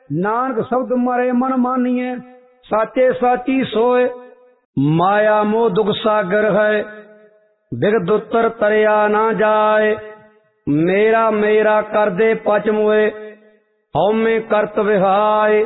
नानक शब्द मारे मन मानिए साचे साची सोए। माया मोह दुख सागर है बिगद उत्तर तरया ना जाए। मेरा मेरा कर दे पच मोए हौमे करत विहाय।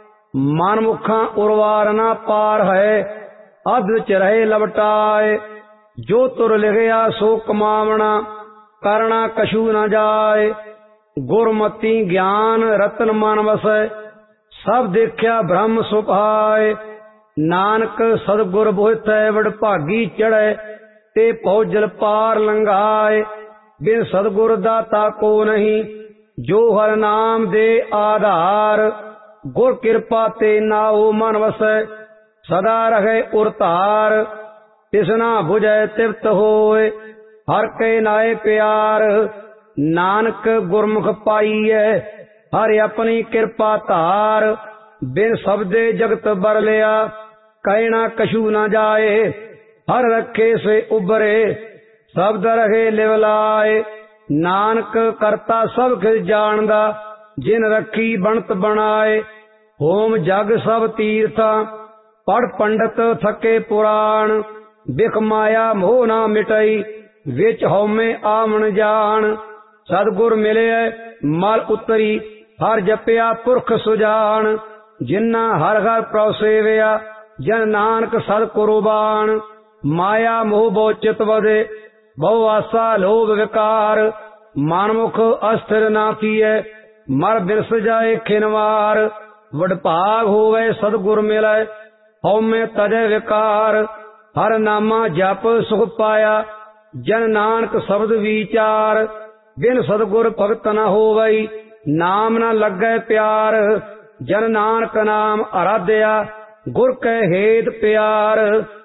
मन मुखा उर्वार ना पार है अध विच रहे लवटाए। जो तुर लिखिया सो कमावना करना कछु न जाए। गुरमति ज्ञान रतन मन वसै सब देखिया ब्रह्म सुभाए। नानक सतगुर बोहिथै वडभागी चढ़ै ते पहुँचल पार लंघाए। बिन सतगुर दाता को नहीं जो हर नाम दे आधार। गुर कृपा ते नाओ मन वसै सदा रहे उरतार। तिसना बुझै तिप्त होए हर के नाए प्यार। नानक गुरमुख पाईए हर अपनी कृपा धार। बिन शब्दे जगत बर लिया कहना कछु न जाए। हर रखे से उबरे शब्द रहे लिवलाए। नानक करता सब किस जानदा जिन रखी बनत बनाए। होम जग सब तीर्था पढ़ पंडित थके पुराण। बिख माया मोह ना मिटई विच हौमे आमन जान। सतगुर मिले मल उतरी हर जपिया पुरख सुजान। जिन्ना हर हर प्रभ सेविया जन नानक सद कुर्बान। माया मोह बहु चित वधे बहु आसा लोभ विकार। मनमुख अस्थिर ना थिए मर बिरस जाए खिनवार। वडभाग होवे सतगुर मिले हौमे तजे विकार। हर नामा जप सुख पाया जन नानक शब्द विचार। बिन सतगुर भगत न होवई नाम न लगे प्यार। जन नानक नाम आराध्या गुर कै हेत प्यार।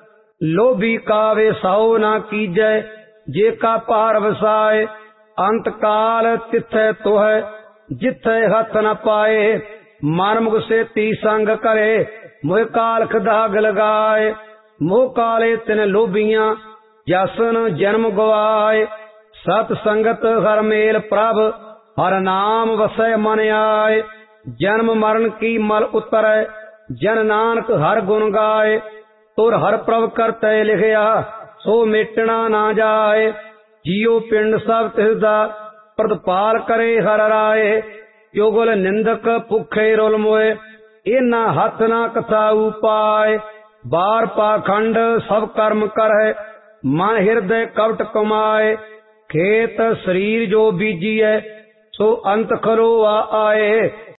लोभी कावे साओ ना कीजै जे का पार वसाए। अंत काल तिथै तुह जिथे हथ न पाए। मनमुख से ती संग करे मोह कालख दाग लगाए। मोह काले तिन लोभियां जसन जन्म गवाए। सत संगत हर मेल प्रभ हर नाम वसै मन आए। जन्म मरण की मल उतरै जन नानक हर गुण गाए। तुर हर प्रभ करतै लिखिया सो मिटना ना जाए। जियो पिंड सब तिसदा प्रतिपाल करे हर राय। चुगल निंदक भुखे रुल मोए इना हथ ना कथाऊ पाए। बार पाखंड सब कर्म करै मन हृदय कपट कमाए। खेत शरीर जो बीजिए सो अंत खलोआ आए।